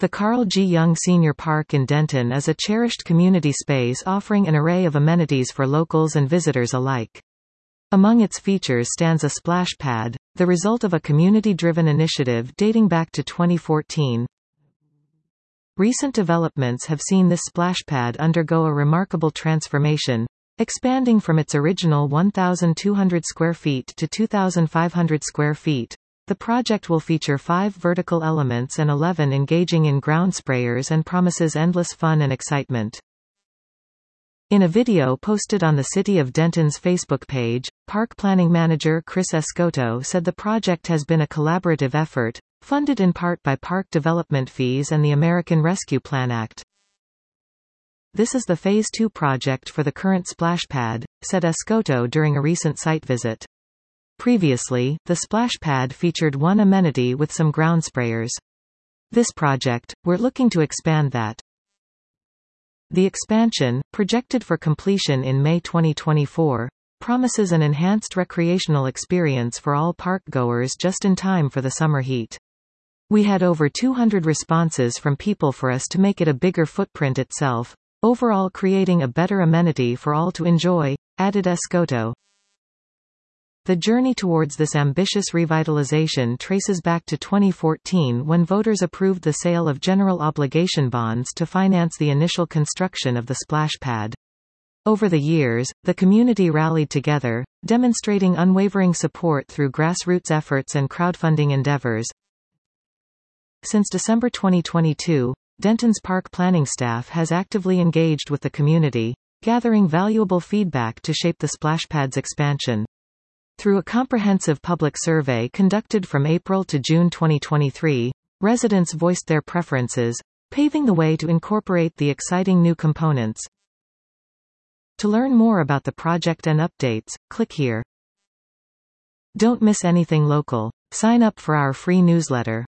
The Carl G. Young Senior Park in Denton is a cherished community space offering an array of amenities for locals and visitors alike. Among its features stands a splash pad, the result of a community-driven initiative dating back to 2014. Recent developments have seen this splash pad undergo a remarkable transformation, expanding from its original 1,200 square feet to 2,500 square feet. The project will feature 5 vertical elements and 11 engaging in-ground sprayers and promises endless fun and excitement. In a video posted on the City of Denton's Facebook page, Park Planning Manager Chris Escoto said the project has been a collaborative effort, funded in part by park development fees and the American Rescue Plan Act. This is the Phase 2 project for the current splash pad, said Escoto during a recent site visit. Previously, the splash pad featured one amenity with some ground sprayers. This project, we're looking to expand that. The expansion, projected for completion in May 2024, promises an enhanced recreational experience for all park-goers just in time for the summer heat. We had over 200 responses from people for us to make it a bigger footprint itself, overall creating a better amenity for all to enjoy, added Escoto. The journey towards this ambitious revitalization traces back to 2014 when voters approved the sale of general obligation bonds to finance the initial construction of the splash pad. Over the years, the community rallied together, demonstrating unwavering support through grassroots efforts and crowdfunding endeavors. Since December 2022, Denton's park planning staff has actively engaged with the community, gathering valuable feedback to shape the splash pad's expansion. Through a comprehensive public survey conducted from April to June 2023, residents voiced their preferences, paving the way to incorporate the exciting new components. To learn more about the project and updates, click here. Don't miss anything local. Sign up for our free newsletter.